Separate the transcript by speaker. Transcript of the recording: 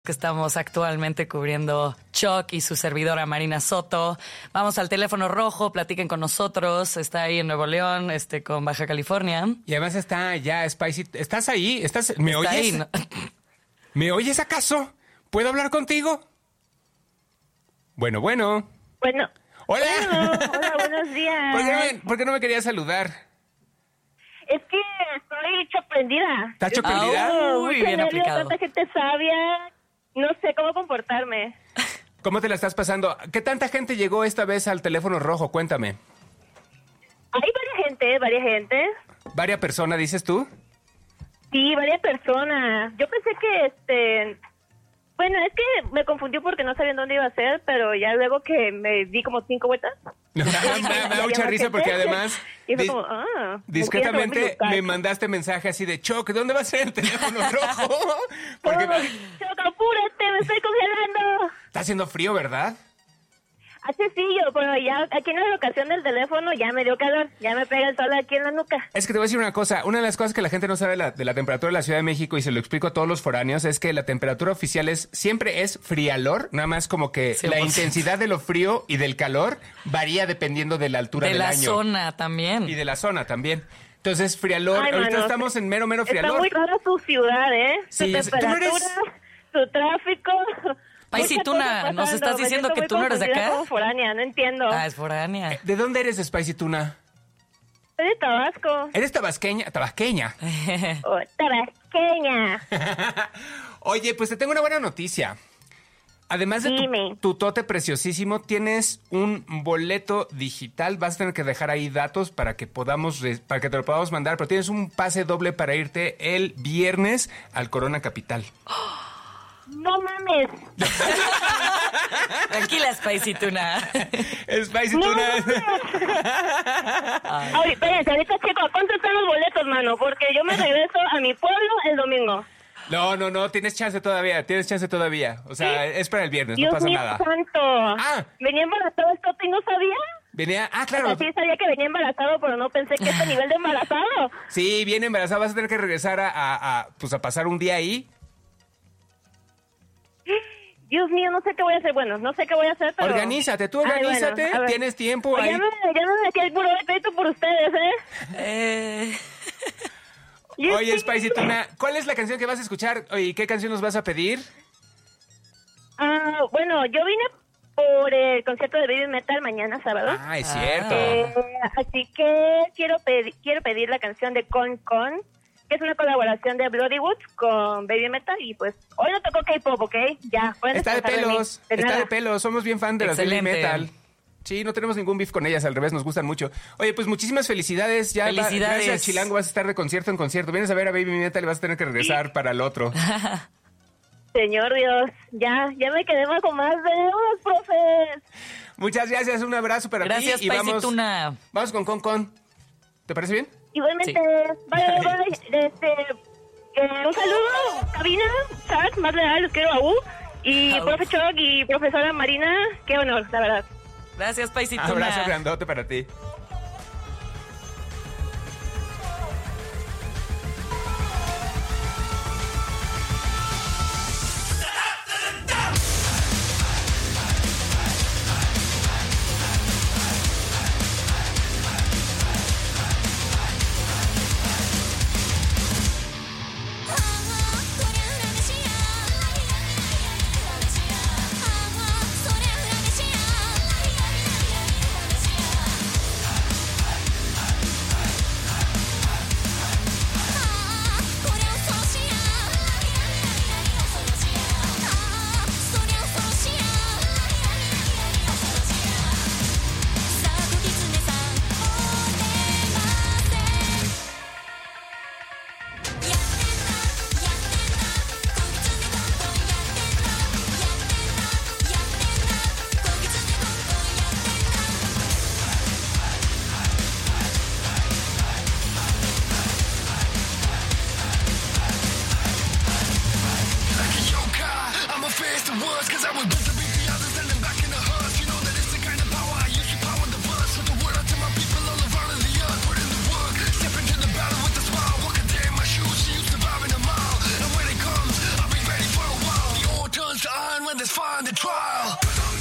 Speaker 1: que estamos actualmente cubriendo Chuck y su servidora Marina Soto. Vamos al teléfono rojo, platiquen con nosotros. Está ahí en Nuevo León, con Baja California.
Speaker 2: Y además está ya Spicy. ¿Estás ahí? ¿Me oyes?
Speaker 1: Ahí, ¿no?
Speaker 2: ¿Me oyes acaso? ¿Puedo hablar contigo? Bueno.
Speaker 3: Bueno.
Speaker 2: Hola.
Speaker 3: Hola, buenos días.
Speaker 2: ¿Por qué no me querías saludar?
Speaker 3: Es que estoy sorprendida.
Speaker 2: ¿Estás sorprendida?
Speaker 1: Muy bien aplicado.
Speaker 3: Tanta gente sabia. No sé cómo comportarme.
Speaker 2: ¿Cómo te la estás pasando? ¿Qué tanta gente llegó esta vez al teléfono rojo? Cuéntame.
Speaker 3: Hay varias gente.
Speaker 2: ¿Varias personas, dices tú?
Speaker 3: Sí, varias personas. Yo pensé que bueno, es que me confundió porque no sabía dónde iba a ser, pero ya luego que me di como 5 vueltas.
Speaker 2: Me da mucha risa porque además
Speaker 3: y fue como,
Speaker 2: discretamente me mandaste mensaje así de Choc, ¿dónde va a ser el teléfono rojo? Porque
Speaker 3: Choc, apúrate, me estoy congelando.
Speaker 2: Está haciendo frío, ¿verdad?
Speaker 3: Hace frío, pero ya aquí en la locación del teléfono ya me dio calor, ya me pega el sol aquí en la nuca.
Speaker 2: Es que te voy a decir una cosa, una de las cosas que la gente no sabe de la temperatura de la Ciudad de México, y se lo explico a todos los foráneos, es que la temperatura oficial siempre es frialor, nada más como que la intensidad de lo frío y del calor varía dependiendo de la altura del año.
Speaker 1: De la zona también.
Speaker 2: Y de la zona también. Entonces, frialor,
Speaker 3: Ay,
Speaker 2: ahorita
Speaker 3: mano,
Speaker 2: estamos en mero frialor.
Speaker 3: Está muy rara su ciudad,
Speaker 2: Sí,
Speaker 3: su temperatura, su tráfico.
Speaker 1: Spicy-Tuna, ¿nos estás diciendo que tú no eres de acá?
Speaker 3: Como foránea, no entiendo.
Speaker 1: Ah, es foránea.
Speaker 2: ¿De dónde eres, Spicy-Tuna?
Speaker 3: Soy de Tabasco.
Speaker 2: ¿Eres tabasqueña? Tabasqueña.
Speaker 3: Oh, tabasqueña.
Speaker 2: Oye, pues te tengo una buena noticia. Además de tu tote preciosísimo, tienes un boleto digital. Vas a tener que dejar ahí datos para que para que te lo podamos mandar. Pero tienes un pase doble para irte el viernes al Corona Capital.
Speaker 3: No mames.
Speaker 1: Tranquila, Spicy-Tuna.
Speaker 2: Spicy-Tuna.
Speaker 3: Espérense, ahorita checo, ¿cuánto están los boletos, mano? Porque yo me regreso a mi pueblo el domingo.
Speaker 2: No, tienes chance todavía. O sea, ¿sí? Es para el viernes,
Speaker 3: Dios
Speaker 2: no pasa
Speaker 3: mío
Speaker 2: nada.
Speaker 3: Santo. ¿Venía embarazado esto y no sabía?
Speaker 2: Claro.
Speaker 3: Sí, sabía que venía embarazado, pero no pensé que este nivel de embarazado.
Speaker 2: Sí, viene embarazada, vas a tener que regresar a pasar un día ahí.
Speaker 3: Dios mío, no sé qué voy a hacer. Bueno, no sé qué voy a hacer, pero...
Speaker 2: Organízate, bueno, tienes tiempo ahí.
Speaker 3: Ya me metí el puro de crédito por ustedes,
Speaker 2: Oye, Spicy-Tuna, ¿cuál es la canción que vas a escuchar? ¿Y qué canción nos vas a pedir?
Speaker 3: Bueno, yo vine por el concierto de Baby Metal mañana sábado.
Speaker 2: Ah, es cierto.
Speaker 3: Así que quiero pedir la canción de Con, que es una colaboración de Bloodywood con Baby Metal, y pues hoy no tocó K-pop, ¿ok? Ya, pueden
Speaker 2: Está de pelos, somos bien fan de las Baby Metal. Sí, no tenemos ningún beef con ellas, al revés, nos gustan mucho. Oye, pues muchísimas felicidades. Gracias, Chilango, vas a estar de concierto en concierto. Vienes a ver a Baby Metal y vas a tener que regresar para el otro.
Speaker 3: Señor Dios, ya me quedé con más de unos profes.
Speaker 2: Muchas gracias, un abrazo para ti.
Speaker 1: Gracias, Spicy-Tuna.
Speaker 2: Vamos con. ¿Te parece bien?
Speaker 3: Igualmente,
Speaker 1: sí.
Speaker 3: Bye. Un saludo, cabina, chat, más leal, los quiero a U. Y profe Choc y profesora Marina, qué honor, la verdad.
Speaker 1: Gracias, Spicy-Tuna.
Speaker 2: Abrazo grandote para ti.
Speaker 4: goes on when there's fun to trial.